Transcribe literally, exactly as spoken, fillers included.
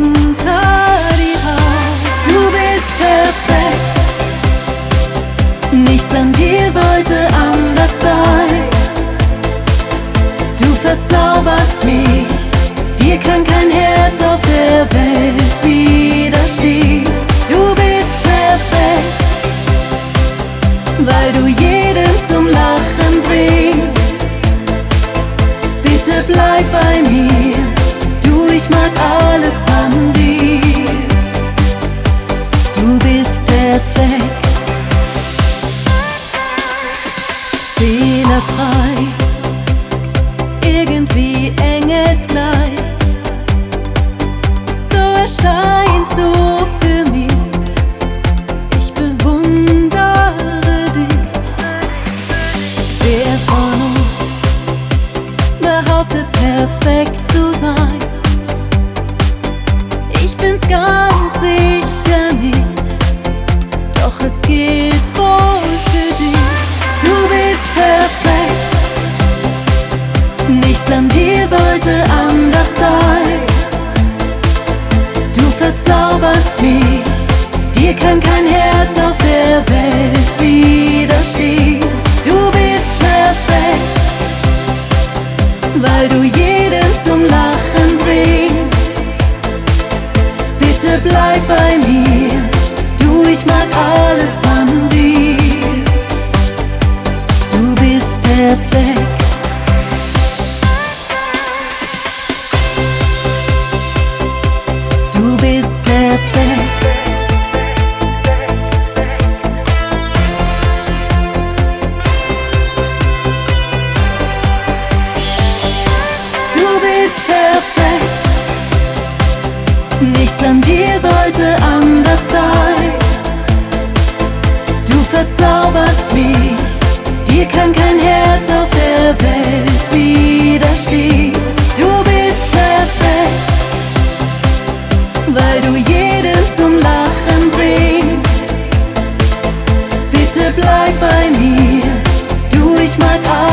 unter die Haut. Du bist perfekt, nichts an dir sollte anders sein. Du verzauberst mich, dir kann kein Herz auf der Welt widerstehen. Du bist perfekt, weil du jeden zum Lachen bringst. Bitte bleib bei mir, du, ich mag alles an dir. Du bist perfekt, fehlerfrei, irgendwie engelsgleich. So erscheinst du für mich, ich bewundere dich. Wer von uns behauptet, perfekt zu sein? Ich bin's ganz sicher nicht, doch es gilt wohl für dich. Du bist perfekt, nichts an dir sollte anders sein. Du verzauberst mich, dir kann kein Herz auf der Welt widerstehen. Du bist perfekt, weil du jeden zum Lachen bringst. Bitte bleib bei mir, du, ich mag alles an dir. Du bist perfekt. Du bist perfekt. Du bist perfekt, nichts an dir sollte anders sein. Du verzauberst mich, dir kann kein Herz auf der Welt widerstehen. Du bist perfekt, weil du jeden zum Lachen bringst. Bitte bleib bei mir, du, ich mag alles.